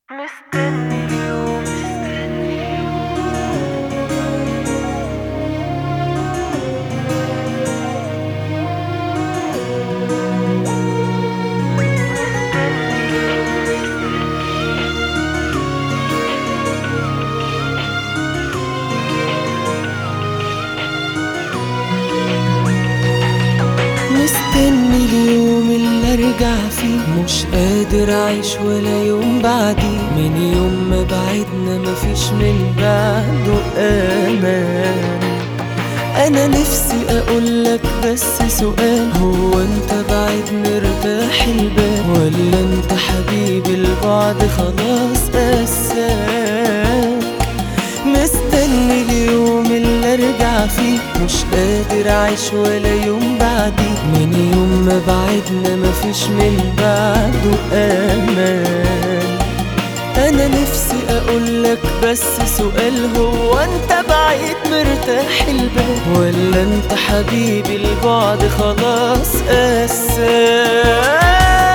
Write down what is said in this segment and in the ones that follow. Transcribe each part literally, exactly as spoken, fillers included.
مستني اليوم مستني مستني اليوم اللي ارجع فيه، مش قادر اعيش ولا يوم بعديه. من يوم ما بعدنا مفيش من بعده امان. انا نفسي اقولك بس سؤال، هو انت بعيد مرتاح البال، ولا انت حبيبي البعد خلاص قساك؟ مستني اليوم اللي ارجع فيه، مش قادر اعيش ولا يوم بعديه. من يوم ما بعدنا مفيش من بعده امان. انا نفسي اقولك بس سؤال، هو انت بعيد مرتاح البال، ولا انت حبيبي البعد خلاص قساك؟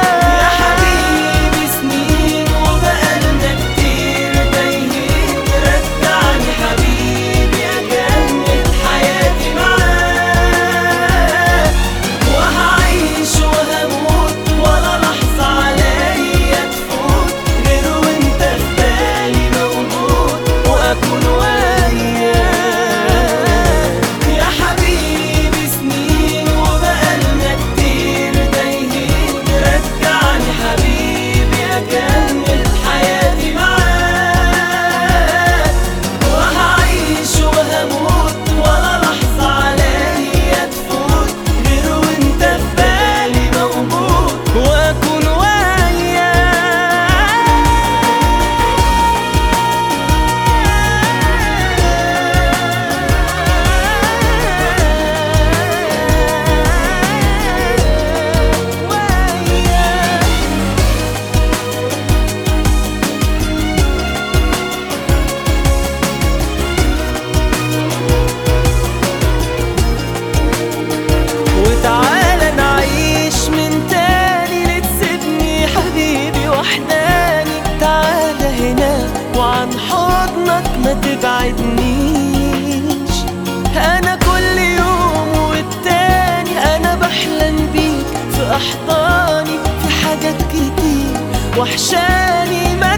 وعن حضنك ما تبعدنيش. انا كل يوم والتاني انا بحلم بيك في احضاني، في حاجات كتير وحشاني ما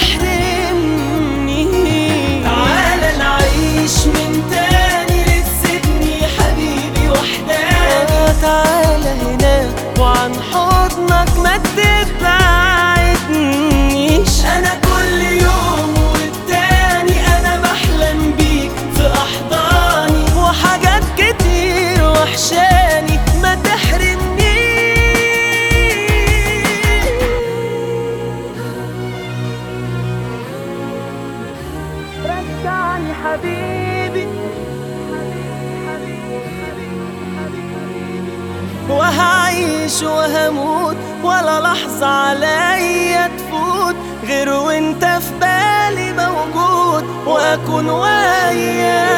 تحرمنيش. تعالى نعيش من تاني، ليه تسيبني حبيبي وحداني؟ تعالى هنا وعن حضنك ما تبعدنيش. انا كل يوم والتاني انا بحلم بيك في احضاني، وحاجات كتير وحشاني ما تحرمنيش. رجعني حبيبي وهعيش وهموت، ولا لحظة عليا تفوت غير وانت في بالي موجود، واكون وياك.